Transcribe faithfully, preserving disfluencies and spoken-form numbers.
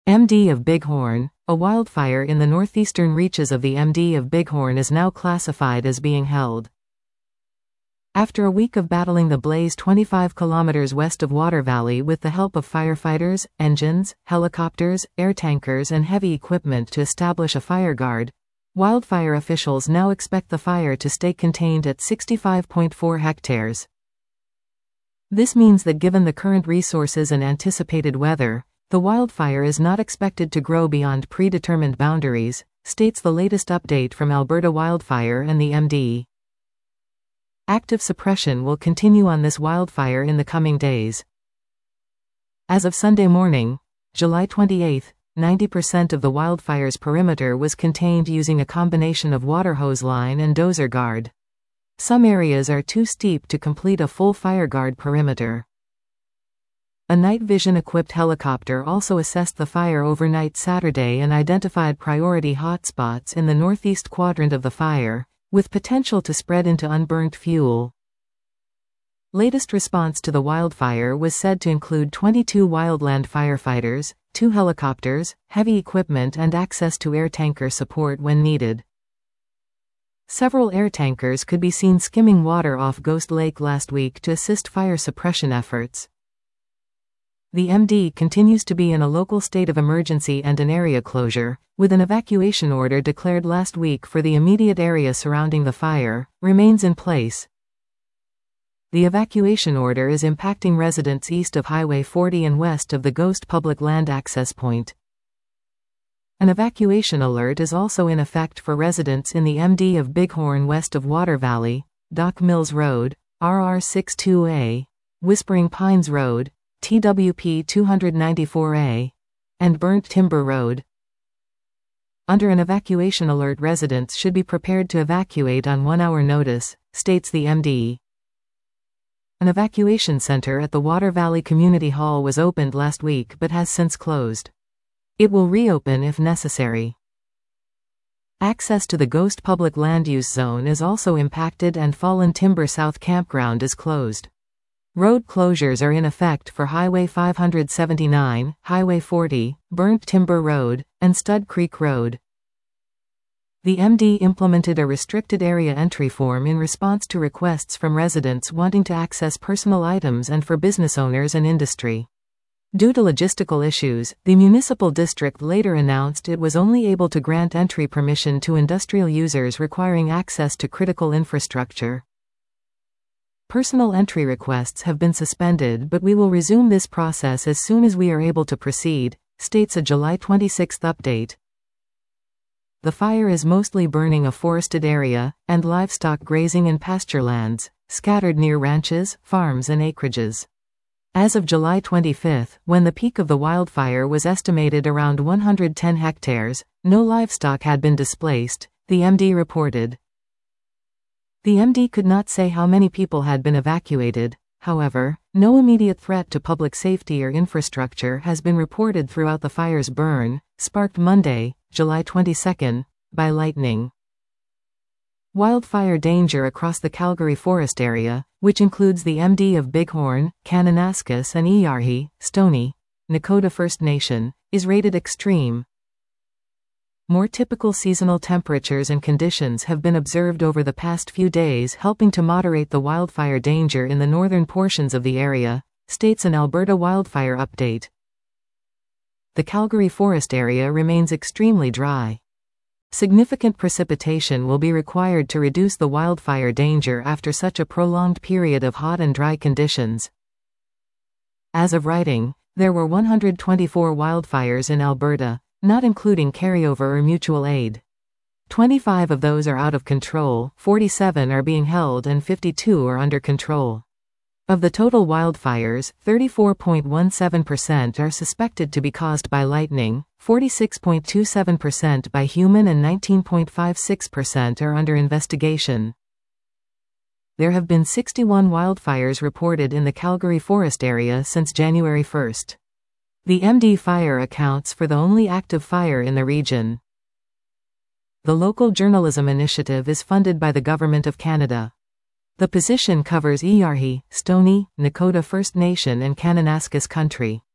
M D of Bighorn. A wildfire in the northeastern reaches of the M D of Bighorn is now classified as being held. After a week of battling the blaze twenty-five kilometers west of Water Valley with the help of firefighters, engines, helicopters, air tankers and heavy equipment to establish a fire guard, wildfire officials now expect the fire to stay contained at sixty-five point four hectares. This means that given the current resources and anticipated weather, the wildfire is not expected to grow beyond predetermined boundaries, states the latest update from Alberta Wildfire and the M D. Active suppression will continue on this wildfire in the coming days. As of Sunday morning, July twenty-eighth, ninety percent of the wildfire's perimeter was contained using a combination of water hose line and dozer guard. Some areas are too steep to complete a full fire guard perimeter. A night vision-equipped helicopter also assessed the fire overnight Saturday and identified priority hotspots in the northeast quadrant of the fire, with potential to spread into unburnt fuel. Latest response to the wildfire was said to include twenty-two wildland firefighters, two helicopters, heavy equipment and access to air tanker support when needed. Several air tankers could be seen skimming water off Ghost Lake last week to assist fire suppression efforts. The M D continues to be in a local state of emergency and an area closure, with an evacuation order declared last week for the immediate area surrounding the fire, remains in place. The evacuation order is impacting residents east of Highway forty and west of the Ghost Public Land Access Point. An evacuation alert is also in effect for residents in the M D of Bighorn west of Water Valley, Dock Mills Road, R R sixty-two A, Whispering Pines Road, T W P two ninety-four A, and Burnt Timber Road. Under an evacuation alert, residents should be prepared to evacuate on one-hour notice, states the M D. An evacuation center at the Water Valley Community Hall was opened last week but has since closed. It will reopen if necessary. Access to the Ghost Public Land Use Zone is also impacted and Fallen Timber South Campground is closed. Road closures are in effect for Highway five seventy-nine, Highway forty, Burnt Timber Road, and Stud Creek Road. The M D implemented a restricted area entry form in response to requests from residents wanting to access personal items and for business owners and industry. Due to logistical issues, the municipal district later announced it was only able to grant entry permission to industrial users requiring access to critical infrastructure. Personal entry requests have been suspended, but we will resume this process as soon as we are able to proceed, states a July twenty-sixth update. The fire is mostly burning a forested area, and livestock grazing and pasture lands, scattered near ranches, farms and acreages. As of July twenty-fifth, when the peak of the wildfire was estimated around one hundred ten hectares, no livestock had been displaced, the M D reported. The M D could not say how many people had been evacuated. However, no immediate threat to public safety or infrastructure has been reported throughout the fire's burn, sparked Monday, July twenty-second, by lightning. Wildfire danger across the Calgary Forest area, which includes the M D of Bighorn, Kananaskis and Eyarhi, Stoney, Nakota First Nation, is rated extreme. More typical seasonal temperatures and conditions have been observed over the past few days, helping to moderate the wildfire danger in the northern portions of the area, states an Alberta Wildfire update. The Calgary Forest area remains extremely dry. Significant precipitation will be required to reduce the wildfire danger after such a prolonged period of hot and dry conditions. As of writing, there were one hundred twenty-four wildfires in Alberta, not including carryover or mutual aid. twenty-five of those are out of control, forty-seven are being held and fifty-two are under control. Of the total wildfires, thirty-four point one seven percent are suspected to be caused by lightning, forty-six point two seven percent by human and nineteen point five six percent are under investigation. There have been sixty-one wildfires reported in the Calgary Forest area since January first. The M D fire accounts for the only active fire in the region. The local journalism initiative is funded by the Government of Canada. The position covers Eyarhi, Stoney, Nakota First Nation and Kananaskis country.